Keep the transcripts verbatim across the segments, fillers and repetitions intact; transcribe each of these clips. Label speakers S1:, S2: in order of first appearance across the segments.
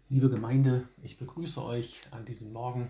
S1: Liebe Gemeinde, ich begrüße euch an diesem Morgen.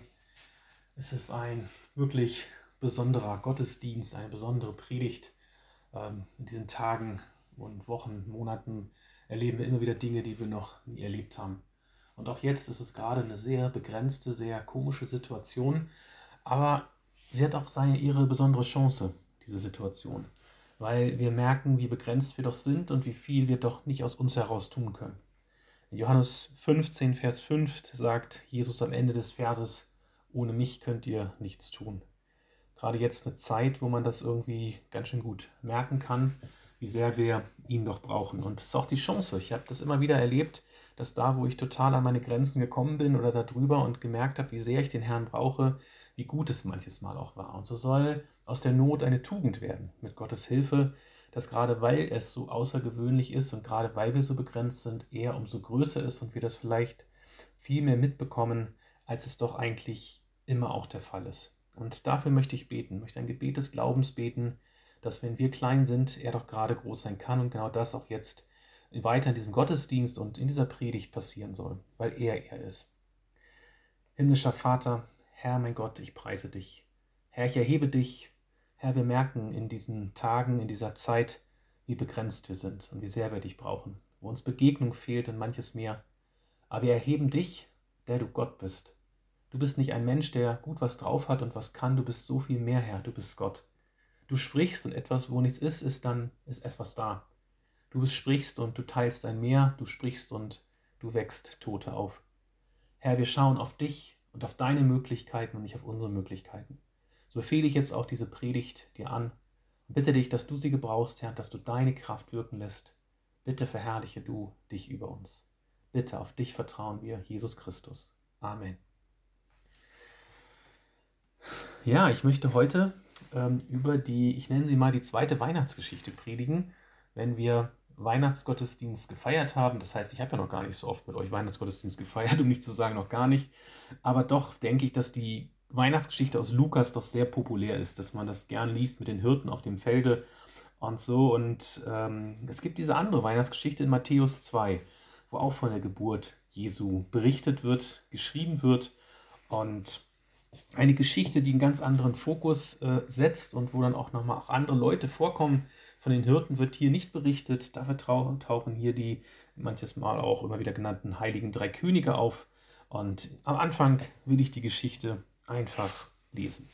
S1: Es ist ein wirklich besonderer Gottesdienst, eine besondere Predigt. Ähm, In diesen Tagen und Wochen, Monaten erleben wir immer wieder Dinge, die wir noch nie erlebt haben. Und auch jetzt ist es gerade eine sehr begrenzte, sehr komische Situation, aber sie hat auch seine, ihre besondere Chance, diese Situation, weil wir merken, wie begrenzt wir doch sind und wie viel wir doch nicht aus uns heraus tun können. In Johannes fünfzehn, Vers fünf sagt Jesus am Ende des Verses: Ohne mich könnt ihr nichts tun. Gerade jetzt eine Zeit, wo man das irgendwie ganz schön gut merken kann, wie sehr wir ihn doch brauchen. Und es ist auch die Chance. Ich habe das immer wieder erlebt, dass da, wo ich total an meine Grenzen gekommen bin oder darüber und gemerkt habe, wie sehr ich den Herrn brauche, wie gut es manches Mal auch war. Und so soll aus der Not eine Tugend werden, mit Gottes Hilfe, dass gerade weil es so außergewöhnlich ist und gerade weil wir so begrenzt sind, er umso größer ist und wir das vielleicht viel mehr mitbekommen, als es doch eigentlich immer auch der Fall ist. Und dafür möchte ich beten, möchte ein Gebet des Glaubens beten, dass wenn wir klein sind, er doch gerade groß sein kann und genau das auch jetzt weiter in diesem Gottesdienst und in dieser Predigt passieren soll, weil er er ist. Himmlischer Vater, Herr, mein Gott, ich preise dich. Herr, ich erhebe dich. Herr, wir merken in diesen Tagen, in dieser Zeit, wie begrenzt wir sind und wie sehr wir dich brauchen, wo uns Begegnung fehlt und manches mehr. Aber wir erheben dich, der du Gott bist. Du bist nicht ein Mensch, der gut was drauf hat und was kann. Du bist so viel mehr, Herr. Du bist Gott. Du sprichst und etwas, wo nichts ist, ist dann ist etwas da. Du sprichst und du teilst ein Meer. Du sprichst und du wächst Tote auf. Herr, wir schauen auf dich und auf deine Möglichkeiten und nicht auf unsere Möglichkeiten. So befehle ich jetzt auch diese Predigt dir an und bitte dich, dass du sie gebrauchst, Herr, dass du deine Kraft wirken lässt. Bitte verherrliche du dich über uns. Bitte, auf dich vertrauen wir, Jesus Christus. Amen. Ja, ich möchte heute ähm, über die, ich nenne sie mal die zweite Weihnachtsgeschichte predigen, wenn wir Weihnachtsgottesdienst gefeiert haben. Das heißt, ich habe ja noch gar nicht so oft mit euch Weihnachtsgottesdienst gefeiert, um nicht zu sagen noch gar nicht. Aber doch denke ich, dass die Weihnachtsgeschichte aus Lukas doch sehr populär ist, dass man das gern liest mit den Hirten auf dem Felde und so. Und ähm, es gibt diese andere Weihnachtsgeschichte in Matthäus zwei, wo auch von der Geburt Jesu berichtet wird, geschrieben wird und eine Geschichte, die einen ganz anderen Fokus äh, setzt und wo dann auch nochmal auch andere Leute vorkommen. Von den Hirten wird hier nicht berichtet. Dafür trau- tauchen hier die manches Mal auch immer wieder genannten heiligen drei Könige auf. Und am Anfang will ich die Geschichte einfach lesen.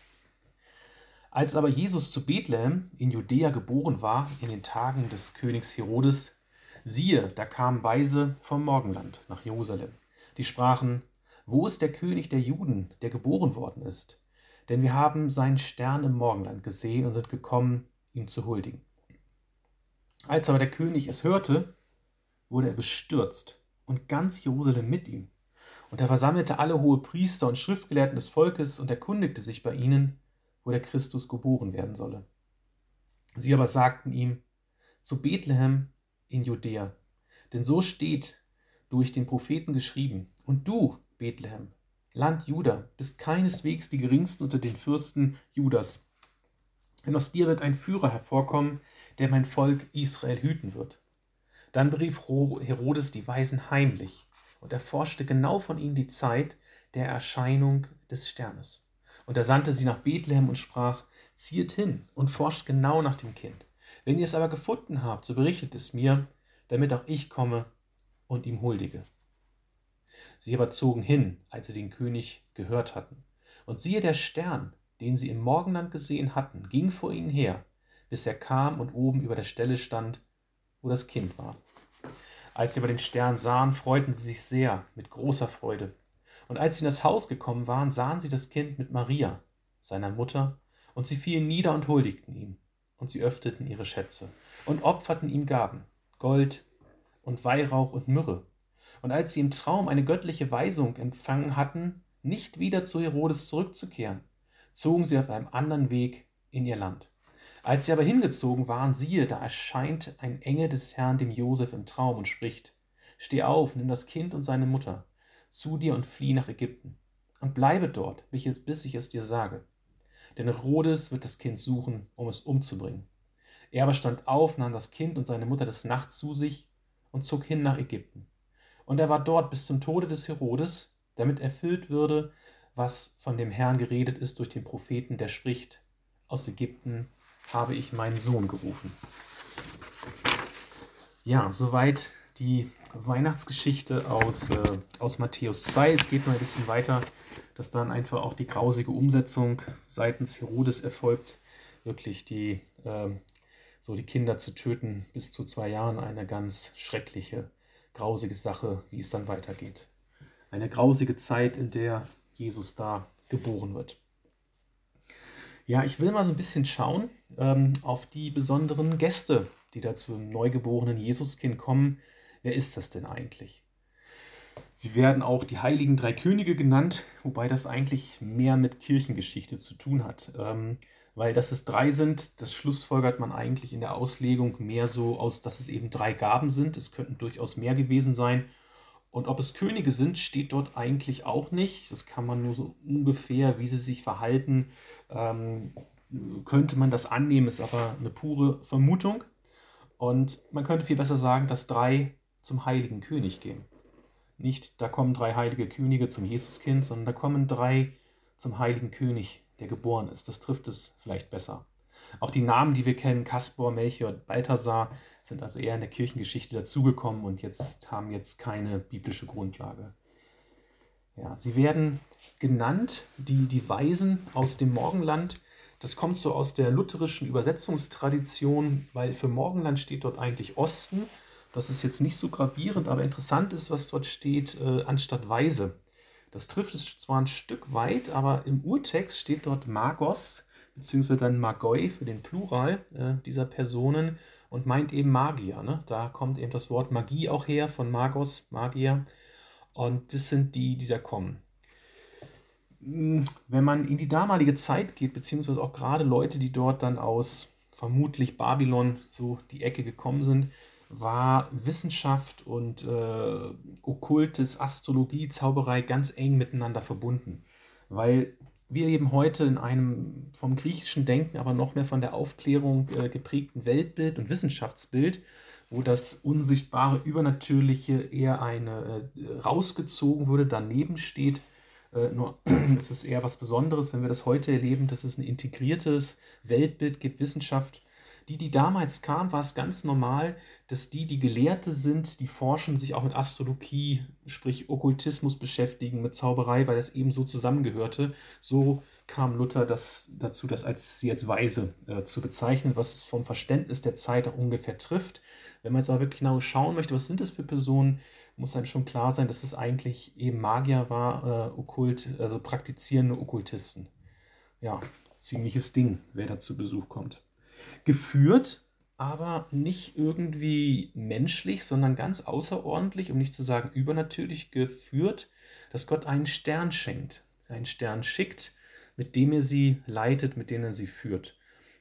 S1: Als aber Jesus zu Bethlehem in Judäa geboren war, in den Tagen des Königs Herodes, siehe, da kamen Weise vom Morgenland nach Jerusalem. Die sprachen: Wo ist der König der Juden, der geboren worden ist? Denn wir haben seinen Stern im Morgenland gesehen und sind gekommen, ihm zu huldigen. Als aber der König es hörte, wurde er bestürzt und ganz Jerusalem mit ihm. Und er versammelte alle Hohepriester und Schriftgelehrten des Volkes und erkundigte sich bei ihnen, wo der Christus geboren werden solle. Sie aber sagten ihm: Zu Bethlehem in Judäa, denn so steht durch den Propheten geschrieben: Und du, Bethlehem, Land Juda, bist keineswegs die geringste unter den Fürsten Judas. Denn aus dir wird ein Führer hervorkommen, der mein Volk Israel hüten wird. Dann berief Herodes die Weisen heimlich und erforschte genau von ihnen die Zeit der Erscheinung des Sternes. Und er sandte sie nach Bethlehem und sprach: Ziehet hin und forscht genau nach dem Kind. Wenn ihr es aber gefunden habt, so berichtet es mir, damit auch ich komme und ihm huldige. Sie aber zogen hin, als sie den König gehört hatten. Und siehe, der Stern, den sie im Morgenland gesehen hatten, ging vor ihnen her, bis er kam und oben über der Stelle stand, wo das Kind war. Als sie aber den Stern sahen, freuten sie sich sehr, mit großer Freude. Und als sie in das Haus gekommen waren, sahen sie das Kind mit Maria, seiner Mutter, und sie fielen nieder und huldigten ihm. Und sie öffneten ihre Schätze und opferten ihm Gaben, Gold und Weihrauch und Myrrhe. Und als sie im Traum eine göttliche Weisung empfangen hatten, nicht wieder zu Herodes zurückzukehren, zogen sie auf einem anderen Weg in ihr Land. Als sie aber hingezogen waren, siehe, da erscheint ein Engel des Herrn dem Josef im Traum und spricht: Steh auf, nimm das Kind und seine Mutter zu dir und flieh nach Ägypten und bleibe dort, bis ich es dir sage. Denn Herodes wird das Kind suchen, um es umzubringen. Er aber stand auf, nahm das Kind und seine Mutter des Nachts zu sich und zog hin nach Ägypten. Und er war dort bis zum Tode des Herodes, damit erfüllt würde, was von dem Herrn geredet ist durch den Propheten, der spricht: Aus Ägypten habe ich meinen Sohn gerufen. Ja, soweit die Weihnachtsgeschichte aus, äh, aus Matthäus zwei. Es geht noch ein bisschen weiter, dass dann einfach auch die grausige Umsetzung seitens Herodes erfolgt, wirklich die, äh, so die Kinder zu töten bis zu zwei Jahren. Eine ganz schreckliche, grausige Sache, wie es dann weitergeht. Eine grausige Zeit, in der Jesus da geboren wird. Ja, ich will mal so ein bisschen schauen ähm, auf die besonderen Gäste, die da zum neugeborenen Jesuskind kommen. Wer ist das denn eigentlich? Sie werden auch die heiligen drei Könige genannt, wobei das eigentlich mehr mit Kirchengeschichte zu tun hat. Ähm, weil dass es drei sind, das schlussfolgert man eigentlich in der Auslegung mehr so aus, dass es eben drei Gaben sind. Es könnten durchaus mehr gewesen sein. Und ob es Könige sind, steht dort eigentlich auch nicht. Das kann man nur so ungefähr, wie sie sich verhalten, ähm, könnte man das annehmen, ist aber eine pure Vermutung. Und man könnte viel besser sagen, dass drei zum heiligen König gehen. Nicht, da kommen drei heilige Könige zum Jesuskind, sondern da kommen drei zum heiligen König, der geboren ist. Das trifft es vielleicht besser. Auch die Namen, die wir kennen, Kaspar, Melchior, Balthasar, sind also eher in der Kirchengeschichte dazugekommen und jetzt haben jetzt keine biblische Grundlage. Ja, sie werden genannt, die, die Weisen aus dem Morgenland. Das kommt so aus der lutherischen Übersetzungstradition, weil für Morgenland steht dort eigentlich Osten. Das ist jetzt nicht so gravierend, aber interessant ist, was dort steht, äh, anstatt Weise. Das trifft es zwar ein Stück weit, aber im Urtext steht dort Magos, beziehungsweise dann Magoi für den Plural äh, dieser Personen und meint eben Magier. Ne? Da kommt eben das Wort Magie auch her, von Magos, Magier. Und das sind die, die da kommen. Wenn man in die damalige Zeit geht, beziehungsweise auch gerade Leute, die dort dann aus vermutlich Babylon, so die Ecke gekommen sind, war Wissenschaft und äh, Okkultes, Astrologie, Zauberei ganz eng miteinander verbunden. Weil wir leben heute in einem vom griechischen Denken, aber noch mehr von der Aufklärung äh, geprägten Weltbild und Wissenschaftsbild, wo das Unsichtbare, Übernatürliche eher eine äh, rausgezogen wurde, daneben steht. Äh, nur es ist eher was Besonderes, wenn wir das heute erleben, dass es ein integriertes Weltbild gibt, Wissenschaft. Die, die damals kamen, war es ganz normal, dass die, die Gelehrte sind, die forschen, sich auch mit Astrologie, sprich Okkultismus beschäftigen, mit Zauberei, weil das eben so zusammengehörte. So kam Luther das, dazu, das als, sie als Weise äh, zu bezeichnen, was es vom Verständnis der Zeit auch ungefähr trifft. Wenn man jetzt aber wirklich genau schauen möchte, was sind das für Personen, muss einem schon klar sein, dass es eigentlich eben Magier war, äh, Okkult, also praktizierende Okkultisten. Ja, ziemliches Ding, wer da zu Besuch kommt. Geführt, aber nicht irgendwie menschlich, sondern ganz außerordentlich, um nicht zu sagen übernatürlich geführt, dass Gott einen Stern schenkt, einen Stern schickt, mit dem er sie leitet, mit dem er sie führt.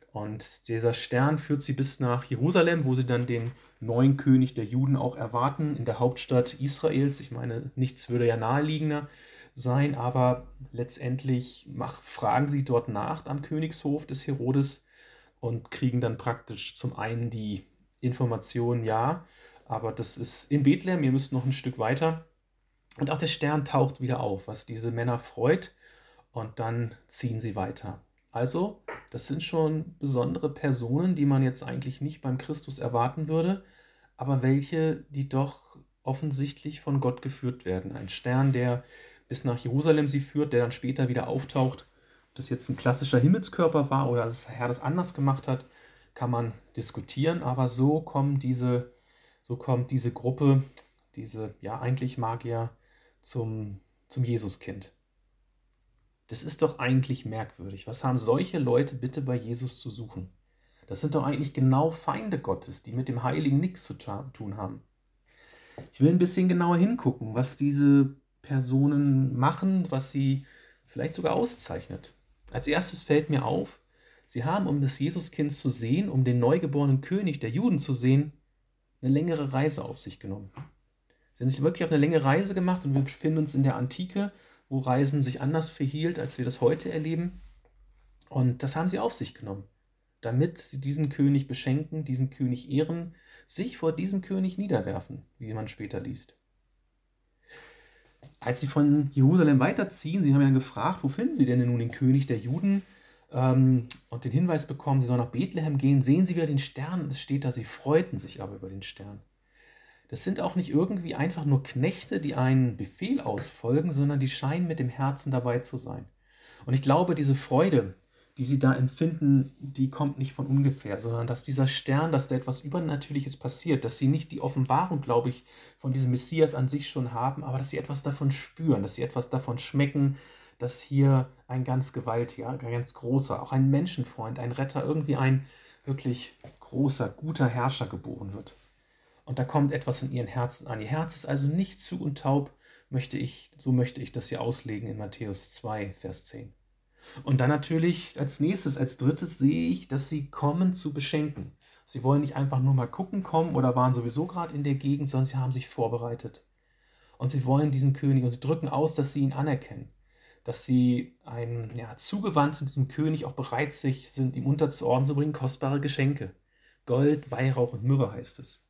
S1: Und dieser Stern führt sie bis nach Jerusalem, wo sie dann den neuen König der Juden auch erwarten, in der Hauptstadt Israels. Ich meine, nichts würde ja naheliegender sein, aber letztendlich mach, fragen sie dort nach am Königshof des Herodes und kriegen dann praktisch zum einen die Information, ja, aber das ist in Bethlehem, ihr müsst noch ein Stück weiter. Und auch der Stern taucht wieder auf, was diese Männer freut, und dann ziehen sie weiter. Also, das sind schon besondere Personen, die man jetzt eigentlich nicht beim Christus erwarten würde, aber welche, die doch offensichtlich von Gott geführt werden. Ein Stern, der bis nach Jerusalem sie führt, der dann später wieder auftaucht. Ob das jetzt ein klassischer Himmelskörper war oder das Herr das anders gemacht hat, kann man diskutieren, aber so kommen diese, so kommt diese Gruppe, diese ja eigentlich Magier zum, zum Jesuskind. Das ist doch eigentlich merkwürdig. Was haben solche Leute bitte bei Jesus zu suchen? Das sind doch eigentlich genau Feinde Gottes, die mit dem Heiligen nichts zu tun haben. Ich will ein bisschen genauer hingucken, was diese Personen machen, was sie vielleicht sogar auszeichnet. Als erstes fällt mir auf, sie haben, um das Jesuskind zu sehen, um den neugeborenen König der Juden zu sehen, eine längere Reise auf sich genommen. Sie haben sich wirklich auf eine längere Reise gemacht und wir befinden uns in der Antike, wo Reisen sich anders verhielt, als wir das heute erleben. Und das haben sie auf sich genommen, damit sie diesen König beschenken, diesen König ehren, sich vor diesem König niederwerfen, wie man später liest. Als sie von Jerusalem weiterziehen, sie haben ja gefragt, wo finden sie denn nun den König der Juden? Ähm, und den Hinweis bekommen, sie sollen nach Bethlehem gehen, sehen sie wieder den Stern. Es steht da, sie freuten sich aber über den Stern. Das sind auch nicht irgendwie einfach nur Knechte, die einen Befehl ausfolgen, sondern die scheinen mit dem Herzen dabei zu sein. Und ich glaube, diese Freude, die sie da empfinden, die kommt nicht von ungefähr, sondern dass dieser Stern, dass da etwas Übernatürliches passiert, dass sie nicht die Offenbarung, glaube ich, von diesem Messias an sich schon haben, aber dass sie etwas davon spüren, dass sie etwas davon schmecken, dass hier ein ganz gewaltiger, ein ganz großer, auch ein Menschenfreund, ein Retter, irgendwie ein wirklich großer, guter Herrscher geboren wird. Und da kommt etwas in ihren Herzen an. Ihr Herz ist also nicht zu und taub, möchte ich, so möchte ich das hier auslegen in Matthäus zwei, Vers zehn. Und dann natürlich als nächstes, als drittes sehe ich, dass sie kommen zu beschenken. Sie wollen nicht einfach nur mal gucken kommen oder waren sowieso gerade in der Gegend, sondern sie haben sich vorbereitet. Und sie wollen diesen König und sie drücken aus, dass sie ihn anerkennen. Dass sie ein, ja, zugewandt sind diesem König, auch bereit sich sind, ihm unterzuordnen, zu bringen kostbare Geschenke. Gold, Weihrauch und Myrrhe heißt es.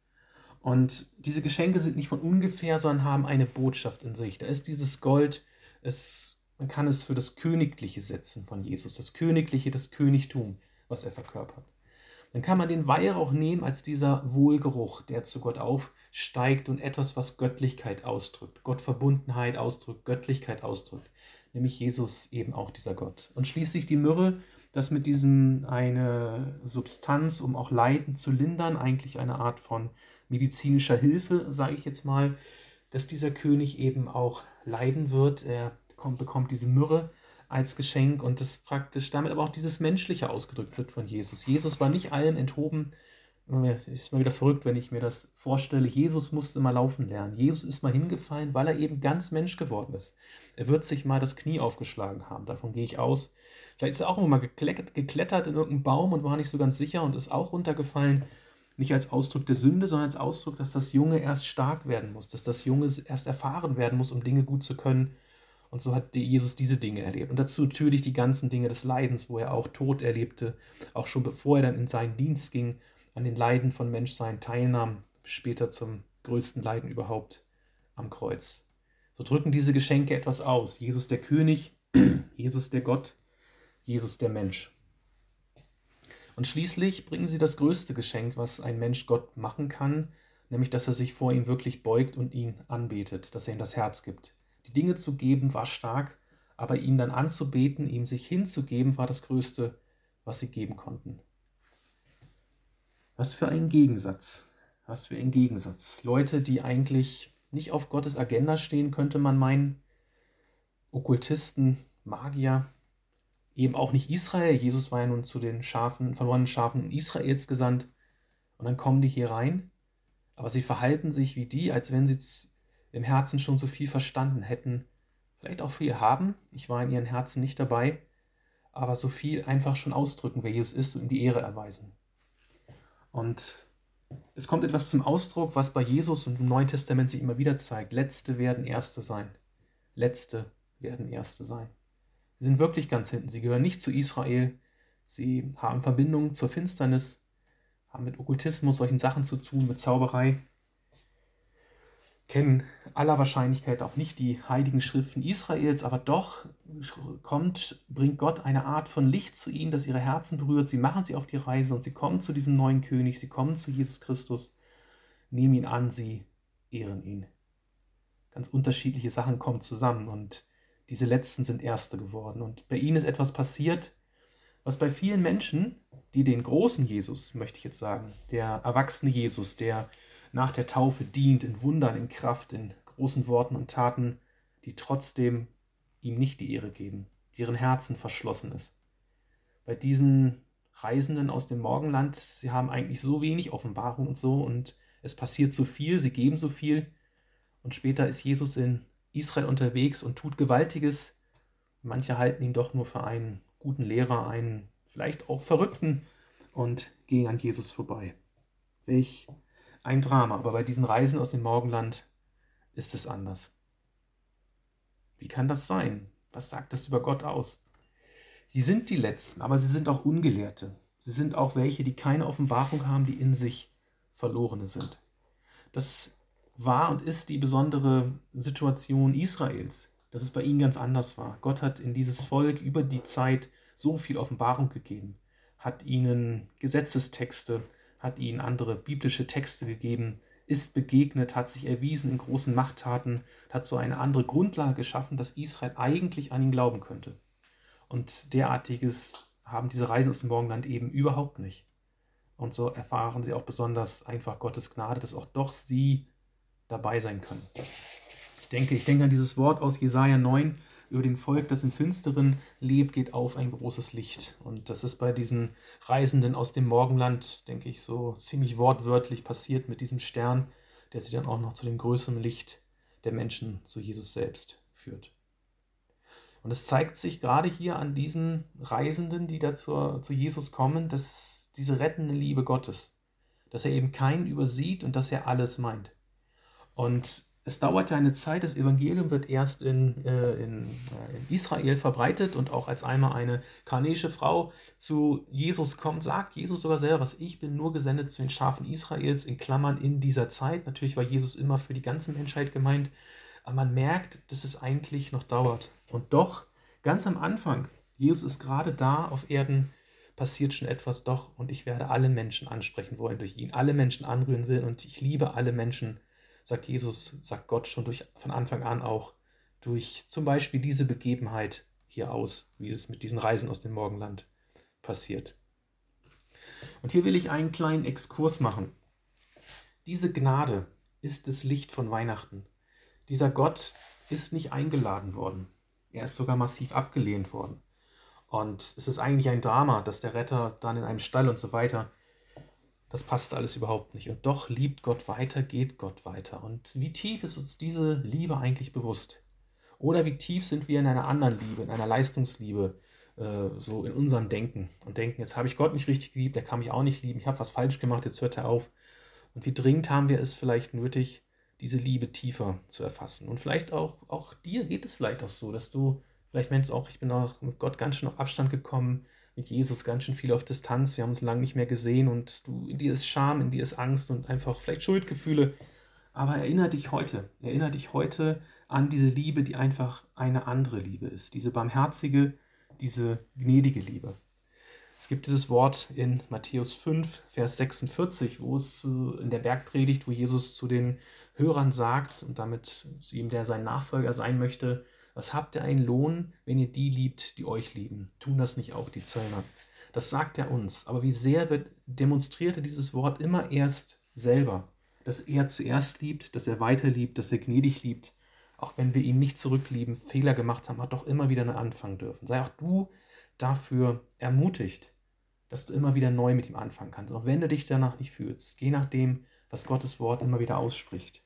S1: Und diese Geschenke sind nicht von ungefähr, sondern haben eine Botschaft in sich. Da ist dieses Gold, es, man kann es für das Königliche setzen von Jesus, das Königliche, das Königtum, was er verkörpert. Dann kann man den Weihrauch nehmen als dieser Wohlgeruch, der zu Gott aufsteigt und etwas, was Göttlichkeit ausdrückt, Gottverbundenheit ausdrückt, Göttlichkeit ausdrückt, nämlich Jesus eben auch dieser Gott. Und schließlich die Myrrhe, das mit diesem eine Substanz, um auch Leiden zu lindern, eigentlich eine Art von medizinischer Hilfe, sage ich jetzt mal, dass dieser König eben auch leiden wird. Er kommt, bekommt diese Myrrhe als Geschenk und das praktisch damit aber auch dieses Menschliche ausgedrückt wird von Jesus. Jesus war nicht allem enthoben. Ist mal wieder verrückt, wenn ich mir das vorstelle. Jesus musste mal laufen lernen. Jesus ist mal hingefallen, weil er eben ganz Mensch geworden ist. Er wird sich mal das Knie aufgeschlagen haben, davon gehe ich aus. Vielleicht ist er auch immer mal geklettert, geklettert in irgendeinen Baum und war nicht so ganz sicher und ist auch runtergefallen. Nicht als Ausdruck der Sünde, sondern als Ausdruck, dass das Junge erst stark werden muss, dass das Junge erst erfahren werden muss, um Dinge gut zu können. Und so hat Jesus diese Dinge erlebt. Und dazu natürlich die ganzen Dinge des Leidens, wo er auch Tod erlebte, auch schon bevor er dann in seinen Dienst ging, an den Leiden von Menschsein teilnahm, später zum größten Leiden überhaupt am Kreuz. So drücken diese Geschenke etwas aus. Jesus der König, Jesus der Gott, Jesus der Mensch. Und schließlich bringen sie das größte Geschenk, was ein Mensch Gott machen kann, nämlich dass er sich vor ihm wirklich beugt und ihn anbetet, dass er ihm das Herz gibt. Die Dinge zu geben war stark, aber ihn dann anzubeten, ihm sich hinzugeben, war das Größte, was sie geben konnten. Was für ein Gegensatz, was für ein Gegensatz. Leute, die eigentlich nicht auf Gottes Agenda stehen, könnte man meinen, Okkultisten, Magier, eben auch nicht Israel. Jesus war ja nun zu den Schafen, verlorenen Schafen Israels gesandt. Und dann kommen die hier rein, aber sie verhalten sich wie die, als wenn sie im Herzen schon so viel verstanden hätten. Vielleicht auch viel haben. Ich war in ihren Herzen nicht dabei, aber so viel einfach schon ausdrücken, wer Jesus ist und ihm die Ehre erweisen. Und es kommt etwas zum Ausdruck, was bei Jesus und im Neuen Testament sich immer wieder zeigt. Letzte werden Erste sein. Letzte werden Erste sein. Sie sind wirklich ganz hinten. Sie gehören nicht zu Israel. Sie haben Verbindungen zur Finsternis, haben mit Okkultismus, solchen Sachen zu tun, mit Zauberei, kennen aller Wahrscheinlichkeit auch nicht die heiligen Schriften Israels, aber doch kommt, bringt Gott eine Art von Licht zu ihnen, das ihre Herzen berührt. Sie machen sie auf die Reise und sie kommen zu diesem neuen König, sie kommen zu Jesus Christus, nehmen ihn an, sie ehren ihn. Ganz unterschiedliche Sachen kommen zusammen und diese Letzten sind Erste geworden. Und bei ihnen ist etwas passiert, was bei vielen Menschen, die den großen Jesus, möchte ich jetzt sagen, der erwachsene Jesus, der nach der Taufe dient, in Wundern, in Kraft, in großen Worten und Taten, die trotzdem ihm nicht die Ehre geben, deren Herzen verschlossen ist. Bei diesen Reisenden aus dem Morgenland, sie haben eigentlich so wenig Offenbarung und so und es passiert so viel, sie geben so viel und später ist Jesus in Israel unterwegs und tut Gewaltiges. Manche halten ihn doch nur für einen guten Lehrer, einen vielleicht auch Verrückten und gehen an Jesus vorbei. Welch ein Drama, aber bei diesen Reisen aus dem Morgenland ist es anders. Wie kann das sein? Was sagt das über Gott aus? Sie sind die Letzten, aber sie sind auch Ungelehrte. Sie sind auch welche, die keine Offenbarung haben, die in sich Verlorene sind. Das war und ist die besondere Situation Israels, dass es bei ihnen ganz anders war. Gott hat in dieses Volk über die Zeit so viel Offenbarung gegeben, hat ihnen Gesetzestexte, hat ihnen andere biblische Texte gegeben, ist begegnet, hat sich erwiesen in großen Machttaten, hat so eine andere Grundlage geschaffen, dass Israel eigentlich an ihn glauben könnte. Und derartiges haben diese Reisen aus dem Morgenland eben überhaupt nicht. Und so erfahren sie auch besonders einfach Gottes Gnade, dass auch doch sie dabei sein können. Ich denke, ich denke an dieses Wort aus Jesaja neun über dem Volk, das im Finsteren lebt, geht auf ein großes Licht. Und das ist bei diesen Reisenden aus dem Morgenland, denke ich, so ziemlich wortwörtlich passiert mit diesem Stern, der sie dann auch noch zu dem größeren Licht der Menschen, zu Jesus selbst, führt. Und es zeigt sich gerade hier an diesen Reisenden, die da zur, zu Jesus kommen, dass diese rettende Liebe Gottes, dass er eben keinen übersieht und dass er alles meint. Und es dauert ja eine Zeit, das Evangelium wird erst in, äh, in, äh, in Israel verbreitet und auch als einmal eine kanäische Frau zu Jesus kommt, sagt Jesus sogar selber, was ich bin nur gesendet zu den Schafen Israels, in Klammern in dieser Zeit. Natürlich war Jesus immer für die ganze Menschheit gemeint, aber man merkt, dass es eigentlich noch dauert. Und doch, ganz am Anfang, Jesus ist gerade da auf Erden, passiert schon etwas, doch, und ich werde alle Menschen ansprechen wollen durch ihn, alle Menschen anrühren will und ich liebe alle Menschen, sagt Jesus, sagt Gott schon durch, von Anfang an auch durch zum Beispiel diese Begebenheit hier aus, wie es mit diesen Reisen aus dem Morgenland passiert. Und hier will ich einen kleinen Exkurs machen. Diese Gnade ist das Licht von Weihnachten. Dieser Gott ist nicht eingeladen worden. Er ist sogar massiv abgelehnt worden. Und es ist eigentlich ein Drama, dass der Retter dann in einem Stall und so weiter, das passt alles überhaupt nicht. Und doch liebt Gott weiter, geht Gott weiter. Und wie tief ist uns diese Liebe eigentlich bewusst? Oder wie tief sind wir in einer anderen Liebe, in einer Leistungsliebe, äh, so in unserem Denken und denken, jetzt habe ich Gott nicht richtig geliebt, der kann mich auch nicht lieben, ich habe was falsch gemacht, jetzt hört er auf. Und wie dringend haben wir es vielleicht nötig, diese Liebe tiefer zu erfassen. Und vielleicht auch, auch dir geht es vielleicht auch so, dass du vielleicht meinst auch, ich bin auch mit Gott ganz schön auf Abstand gekommen, mit Jesus ganz schön viel auf Distanz, wir haben uns lange nicht mehr gesehen und du, in dir ist Scham, in dir ist Angst und einfach vielleicht Schuldgefühle. Aber erinnere dich heute, erinnere dich heute an diese Liebe, die einfach eine andere Liebe ist, diese barmherzige, diese gnädige Liebe. Es gibt dieses Wort in Matthäus fünf, Vers sechsundvierzig, wo es in der Bergpredigt, wo Jesus zu den Hörern sagt und damit zu ihm, der sein Nachfolger sein möchte, was habt ihr einen Lohn, wenn ihr die liebt, die euch lieben? Tun das nicht auch die Zöllner? Das sagt er uns. Aber wie sehr wird demonstriert er dieses Wort immer erst selber, dass er zuerst liebt, dass er weiter liebt, dass er gnädig liebt, auch wenn wir ihn nicht zurücklieben, Fehler gemacht haben, hat doch immer wieder neu anfangen dürfen. Sei auch du dafür ermutigt, dass du immer wieder neu mit ihm anfangen kannst, auch wenn du dich danach nicht fühlst. Geh nach dem, was Gottes Wort immer wieder ausspricht.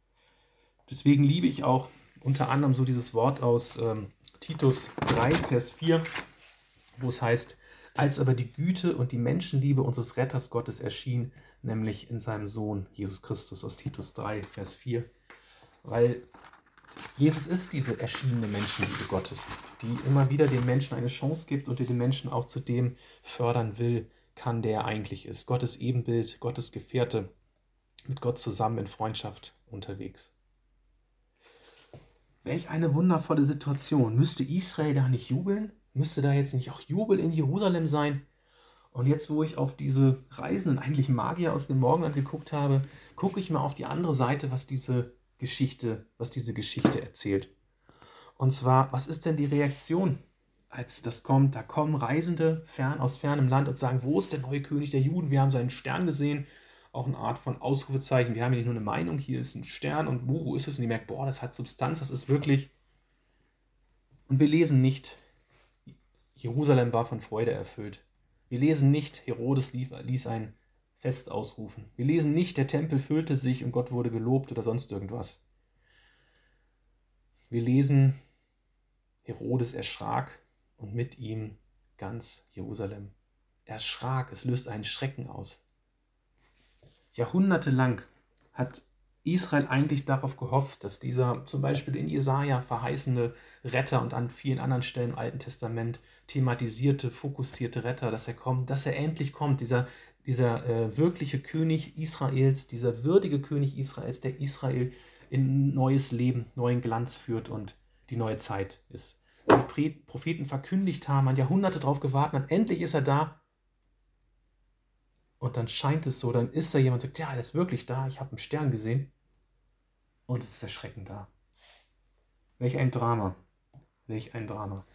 S1: Deswegen liebe ich auch unter anderem so dieses Wort aus ähm, Titus drei, Vers vier, wo es heißt, als aber die Güte und die Menschenliebe unseres Retters Gottes erschien, nämlich in seinem Sohn Jesus Christus, aus Titus drei, Vers vier. Weil Jesus ist diese erschienene Menschenliebe Gottes, die immer wieder den Menschen eine Chance gibt und die den Menschen auch zu dem fördern will, kann, der er eigentlich ist. Gottes Ebenbild, Gottes Gefährte, mit Gott zusammen in Freundschaft unterwegs. Welch eine wundervolle Situation. Müsste Israel da nicht jubeln? Müsste da jetzt nicht auch Jubel in Jerusalem sein? Und jetzt, wo ich auf diese Reisenden, eigentlich Magier aus dem Morgenland geguckt habe, gucke ich mal auf die andere Seite, was diese Geschichte, was diese Geschichte erzählt. Und zwar, was ist denn die Reaktion, als das kommt? Da kommen Reisende fern, aus fernem Land und sagen, wo ist der neue König der Juden? Wir haben seinen Stern gesehen. Auch eine Art von Ausrufezeichen. Wir haben hier nicht nur eine Meinung, hier ist ein Stern und wo, wo ist es? Und die merken, boah, das hat Substanz, das ist wirklich. Und wir lesen nicht, Jerusalem war von Freude erfüllt. Wir lesen nicht, Herodes ließ ein Fest ausrufen. Wir lesen nicht, der Tempel füllte sich und Gott wurde gelobt oder sonst irgendwas. Wir lesen, Herodes erschrak und mit ihm ganz Jerusalem. Er erschrak, es löst einen Schrecken aus. Jahrhundertelang hat Israel eigentlich darauf gehofft, dass dieser zum Beispiel in Jesaja verheißene Retter und an vielen anderen Stellen im Alten Testament thematisierte, fokussierte Retter, dass er kommt, dass er endlich kommt, dieser dieser äh, wirkliche König Israels, dieser würdige König Israels, der Israel in neues Leben, neuen Glanz führt und die neue Zeit ist. Die Propheten verkündigt haben, man Jahrhunderte darauf gewartet hat, endlich ist er da. Und dann scheint es so, dann ist da jemand, der sagt, ja, er ist wirklich da, ich habe einen Stern gesehen. Und es ist erschreckend da. Welch ein Drama. Welch ein Drama.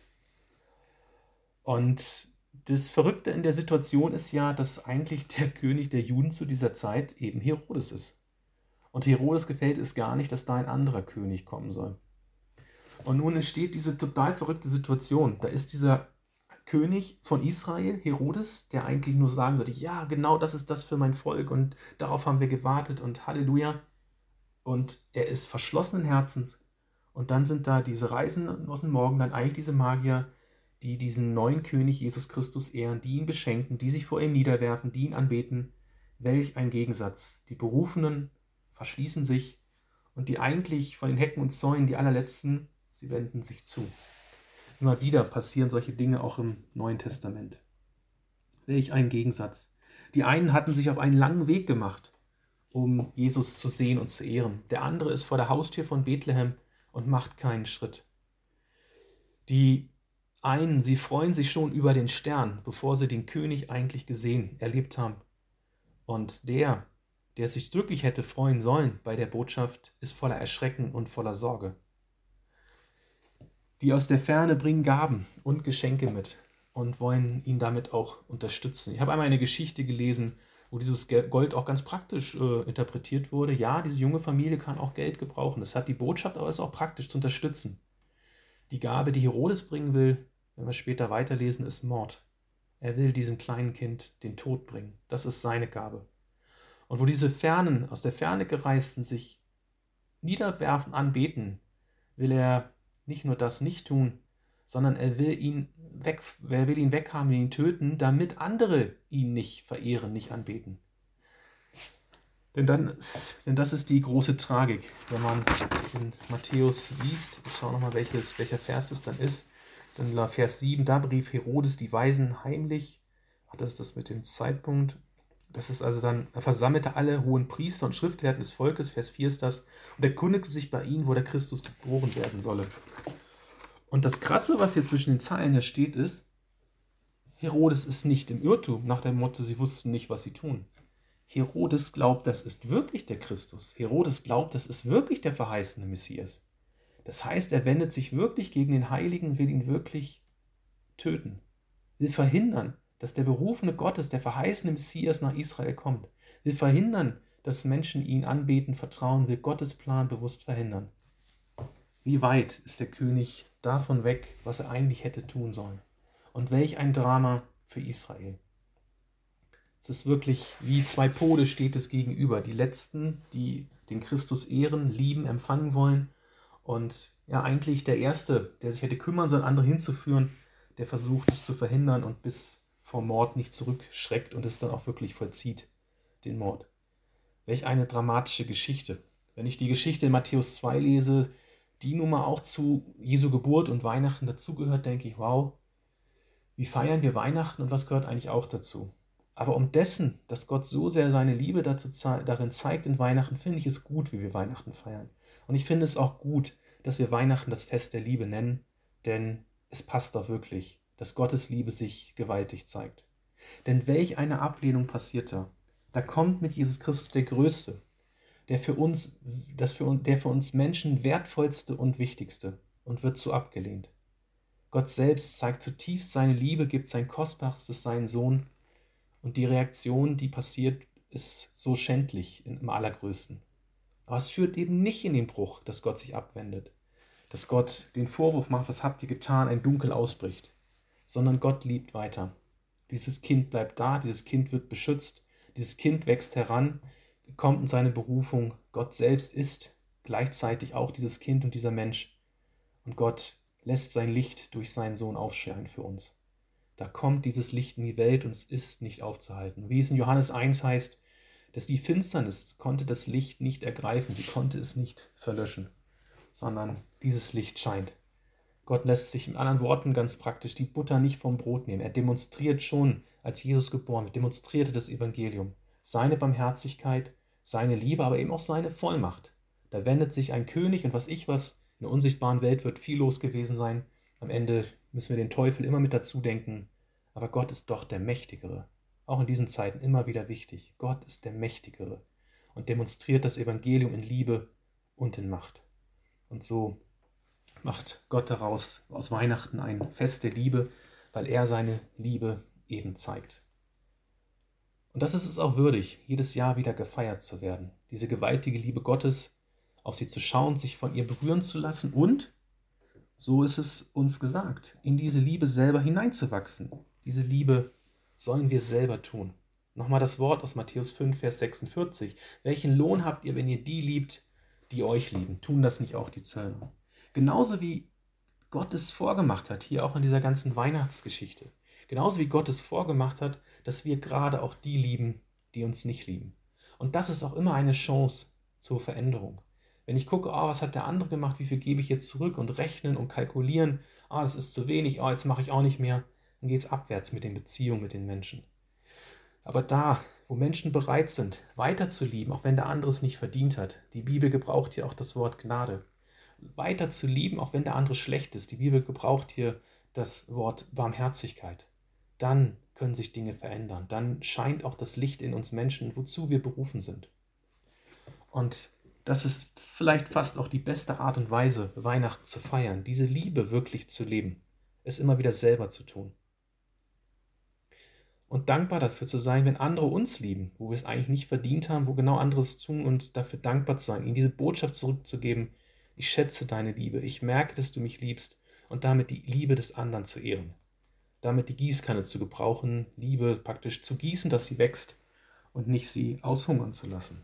S1: Und das Verrückte in der Situation ist ja, dass eigentlich der König der Juden zu dieser Zeit eben Herodes ist. Und Herodes gefällt es gar nicht, dass da ein anderer König kommen soll. Und nun entsteht diese total verrückte Situation. Da ist dieser König von Israel, Herodes, der eigentlich nur sagen sollte, ja, genau das ist das für mein Volk und darauf haben wir gewartet und Halleluja. Und er ist verschlossenen Herzens. Und dann sind da diese Reisenden aus dem Morgen, dann eigentlich diese Magier, die diesen neuen König Jesus Christus ehren, die ihn beschenken, die sich vor ihm niederwerfen, die ihn anbeten. Welch ein Gegensatz. Die Berufenen verschließen sich und die eigentlich von den Hecken und Zäunen, die allerletzten, sie wenden sich zu. Immer wieder passieren solche Dinge auch im Neuen Testament. Welch ein Gegensatz. Die einen hatten sich auf einen langen Weg gemacht, um Jesus zu sehen und zu ehren. Der andere ist vor der Haustür von Bethlehem und macht keinen Schritt. Die einen, sie freuen sich schon über den Stern, bevor sie den König eigentlich gesehen, erlebt haben. Und der, der sich wirklich hätte freuen sollen bei der Botschaft, ist voller Erschrecken und voller Sorge. Die aus der Ferne bringen Gaben und Geschenke mit und wollen ihn damit auch unterstützen. Ich habe einmal eine Geschichte gelesen, wo dieses Gold auch ganz praktisch äh, interpretiert wurde. Ja, diese junge Familie kann auch Geld gebrauchen. Das hat die Botschaft, aber ist auch praktisch zu unterstützen. Die Gabe, die Herodes bringen will, wenn wir später weiterlesen, ist Mord. Er will diesem kleinen Kind den Tod bringen. Das ist seine Gabe. Und wo diese Fernen, aus der Ferne gereisten sich niederwerfen, anbeten, will er nicht nur das nicht tun, sondern er will ihn weg, er will ihn weghaben, ihn töten, damit andere ihn nicht verehren, nicht anbeten. Denn, dann, denn das ist die große Tragik, wenn man in Matthäus liest. Ich schaue nochmal, welches, welcher Vers es dann ist. Dann Vers sieben, da berief Herodes die Weisen heimlich. Ach, das ist das mit dem Zeitpunkt. Das ist also dann, er versammelte alle hohen Priester und Schriftgelehrten des Volkes, Vers vier ist das, und erkundigte sich bei ihnen, wo der Christus geboren werden solle. Und das Krasse, was hier zwischen den Zeilen hier steht, ist, Herodes ist nicht im Irrtum, nach dem Motto, sie wussten nicht, was sie tun. Herodes glaubt, das ist wirklich der Christus. Herodes glaubt, das ist wirklich der verheißene Messias. Das heißt, er wendet sich wirklich gegen den Heiligen, will ihn wirklich töten, will verhindern, dass der berufene Gottes, der verheißene Messias nach Israel kommt, will verhindern, dass Menschen ihn anbeten, vertrauen, will Gottes Plan bewusst verhindern. Wie weit ist der König davon weg, was er eigentlich hätte tun sollen? Und welch ein Drama für Israel. Es ist wirklich wie zwei Pole steht es gegenüber. Die Letzten, die den Christus ehren, lieben, empfangen wollen. Und ja, eigentlich der Erste, der sich hätte kümmern sollen, andere hinzuführen, der versucht, es zu verhindern und bis vor Mord nicht zurückschreckt und es dann auch wirklich vollzieht, den Mord. Welch eine dramatische Geschichte. Wenn ich die Geschichte in Matthäus zwei lese, die nun mal auch zu Jesu Geburt und Weihnachten dazugehört, denke ich, wow, wie feiern wir Weihnachten und was gehört eigentlich auch dazu? Aber um dessen, dass Gott so sehr seine Liebe dazu, darin zeigt in Weihnachten, finde ich es gut, wie wir Weihnachten feiern. Und ich finde es auch gut, dass wir Weihnachten das Fest der Liebe nennen, denn es passt doch wirklich, dass Gottes Liebe sich gewaltig zeigt. Denn welch eine Ablehnung passiert da? Da kommt mit Jesus Christus der Größte, der für uns, das für, der für uns Menschen wertvollste und wichtigste und wird so abgelehnt. Gott selbst zeigt zutiefst seine Liebe, gibt sein Kostbarstes, seinen Sohn, und die Reaktion, die passiert, ist so schändlich im Allergrößten. Aber es führt eben nicht in den Bruch, dass Gott sich abwendet, dass Gott den Vorwurf macht, was habt ihr getan, ein Dunkel ausbricht, sondern Gott liebt weiter. Dieses Kind bleibt da, dieses Kind wird beschützt, dieses Kind wächst heran, kommt in seine Berufung. Gott selbst ist gleichzeitig auch dieses Kind und dieser Mensch. Und Gott lässt sein Licht durch seinen Sohn aufscheinen für uns. Da kommt dieses Licht in die Welt und es ist nicht aufzuhalten. Wie es in Johannes eins heißt, dass die Finsternis konnte das Licht nicht ergreifen, sie konnte es nicht verlöschen, sondern dieses Licht scheint. Gott lässt sich mit anderen Worten ganz praktisch die Butter nicht vom Brot nehmen. Er demonstriert schon, als Jesus geboren wird, demonstrierte das Evangelium. Seine Barmherzigkeit, seine Liebe, aber eben auch seine Vollmacht. Da wendet sich ein König und was ich was, in der unsichtbaren Welt wird viel los gewesen sein. Am Ende müssen wir den Teufel immer mit dazu denken. Aber Gott ist doch der Mächtigere. Auch in diesen Zeiten immer wieder wichtig. Gott ist der Mächtigere und demonstriert das Evangelium in Liebe und in Macht. Und so macht Gott daraus aus Weihnachten ein Fest der Liebe, weil er seine Liebe eben zeigt. Und das ist es auch würdig, jedes Jahr wieder gefeiert zu werden. Diese gewaltige Liebe Gottes, auf sie zu schauen, sich von ihr berühren zu lassen und, so ist es uns gesagt, in diese Liebe selber hineinzuwachsen. Diese Liebe sollen wir selber tun. Nochmal das Wort aus Matthäus fünf, Vers sechsundvierzig. Welchen Lohn habt ihr, wenn ihr die liebt, die euch lieben? Tun das nicht auch die Zöllner? Genauso wie Gott es vorgemacht hat, hier auch in dieser ganzen Weihnachtsgeschichte. Genauso wie Gott es vorgemacht hat, dass wir gerade auch die lieben, die uns nicht lieben. Und das ist auch immer eine Chance zur Veränderung. Wenn ich gucke, oh, was hat der andere gemacht, wie viel gebe ich jetzt zurück und rechnen und kalkulieren, oh, das ist zu wenig, oh, jetzt mache ich auch nicht mehr, dann geht es abwärts mit den Beziehungen mit den Menschen. Aber da, wo Menschen bereit sind, weiter zu lieben, auch wenn der andere es nicht verdient hat, die Bibel gebraucht hier auch das Wort Gnade, weiter zu lieben, auch wenn der andere schlecht ist, die Bibel gebraucht hier das Wort Barmherzigkeit, dann können sich Dinge verändern. Dann scheint auch das Licht in uns Menschen, wozu wir berufen sind. Und das ist vielleicht fast auch die beste Art und Weise, Weihnachten zu feiern, diese Liebe wirklich zu leben, es immer wieder selber zu tun. Und dankbar dafür zu sein, wenn andere uns lieben, wo wir es eigentlich nicht verdient haben, wo genau andere es tun und dafür dankbar zu sein, ihnen diese Botschaft zurückzugeben, ich schätze deine Liebe, ich merke, dass du mich liebst und damit die Liebe des anderen zu ehren. Damit die Gießkanne zu gebrauchen, Liebe praktisch zu gießen, dass sie wächst und nicht sie aushungern zu lassen.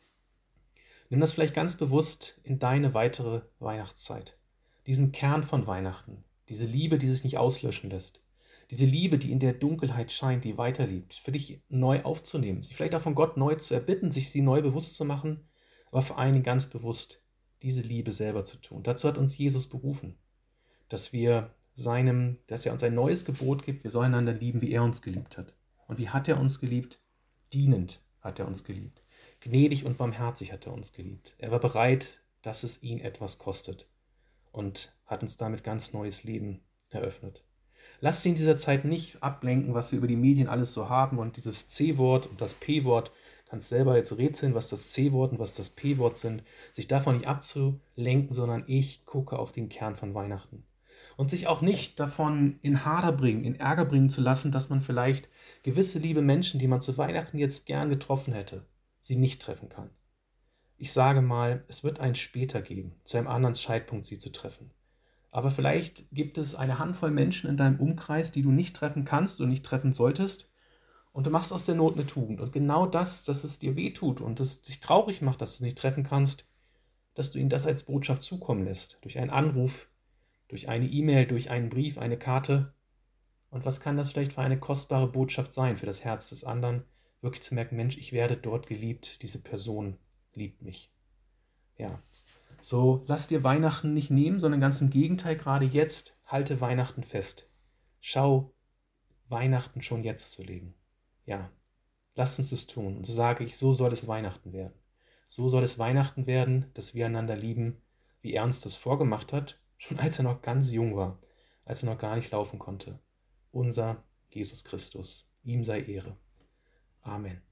S1: Nimm das vielleicht ganz bewusst in deine weitere Weihnachtszeit. Diesen Kern von Weihnachten, diese Liebe, die sich nicht auslöschen lässt. Diese Liebe, die in der Dunkelheit scheint, die weiterlebt, für dich neu aufzunehmen, sich vielleicht auch von Gott neu zu erbitten, sich sie neu bewusst zu machen, aber vor allen Dingen ganz bewusst diese Liebe selber zu tun. Dazu hat uns Jesus berufen, dass wir seinem, dass er uns ein neues Gebot gibt, wir sollen einander lieben, wie er uns geliebt hat. Und wie hat er uns geliebt? Dienend hat er uns geliebt. Gnädig und barmherzig hat er uns geliebt. Er war bereit, dass es ihn etwas kostet und hat uns damit ganz neues Leben eröffnet. Lasst dich in dieser Zeit nicht ablenken, was wir über die Medien alles so haben und dieses C-Wort und das P-Wort, kannst selber jetzt rätseln, was das C-Wort und was das P-Wort sind, sich davon nicht abzulenken, sondern ich gucke auf den Kern von Weihnachten. Und sich auch nicht davon in Hader bringen, in Ärger bringen zu lassen, dass man vielleicht gewisse liebe Menschen, die man zu Weihnachten jetzt gern getroffen hätte, sie nicht treffen kann. Ich sage mal, es wird ein später geben, zu einem anderen Zeitpunkt sie zu treffen. Aber vielleicht gibt es eine Handvoll Menschen in deinem Umkreis, die du nicht treffen kannst oder nicht treffen solltest. Und du machst aus der Not eine Tugend. Und genau das, dass es dir wehtut und es dich traurig macht, dass du es nicht treffen kannst, dass du ihnen das als Botschaft zukommen lässt. Durch einen Anruf, durch eine E-Mail, durch einen Brief, eine Karte. Und was kann das vielleicht für eine kostbare Botschaft sein für das Herz des anderen? Wirklich zu merken, Mensch, ich werde dort geliebt, diese Person liebt mich. Ja. So, lass dir Weihnachten nicht nehmen, sondern ganz im Gegenteil, gerade jetzt halte Weihnachten fest. Schau, Weihnachten schon jetzt zu leben. Ja, lass uns das tun. Und so sage ich, so soll es Weihnachten werden. So soll es Weihnachten werden, dass wir einander lieben, wie er uns das vorgemacht hat, schon als er noch ganz jung war, als er noch gar nicht laufen konnte. Unser Jesus Christus, ihm sei Ehre. Amen.